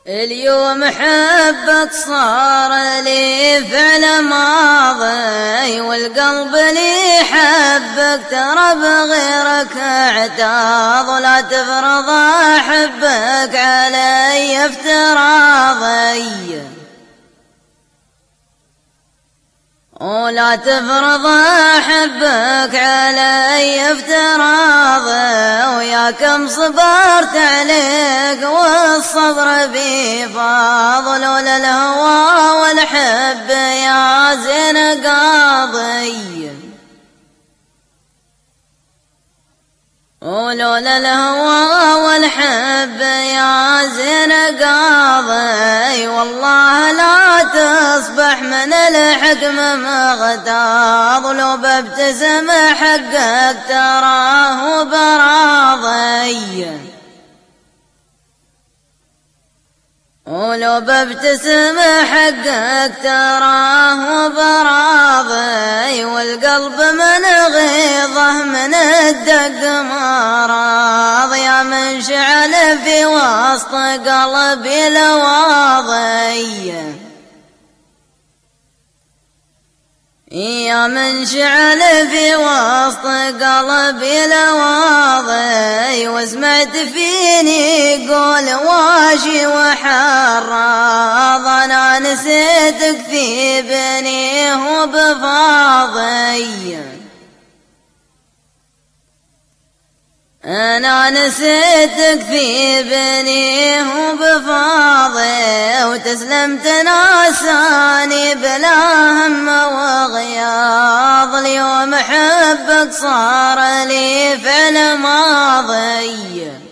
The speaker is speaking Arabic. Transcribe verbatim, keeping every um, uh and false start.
اليوم حبك صار لي فعل ماضي، والقلب لي حبك ترى بغيرك اعتاض، ولا تفرض احبك علي افتراضي، ولا تفرض احبك علي افتراضي، ويا كم صبرت عليك والصبر بي فاضل، لولا الهوى والحب يا زين قاضي، ولولا الهوى والحب يا زين قاضي، والله لا تصبح من الحكم مغتاظ، لو بابتسم حقك تراه براضي، ولو بابتسم حقك تراه براضي، والقلب من غيظه من الدق مراض، يا من شعل في وسط قلبي لواضي، يا من شعل في وسط قلبي لواضي، وسمعت فيني قول واشي وحراض، انا نسيتك في بنيه وبفاضي، أنا نسيتك في بنيه وبفاضي، وتسلمت ناساني بلا هم وغياض، اليوم حبك صار لي فعل ماضي.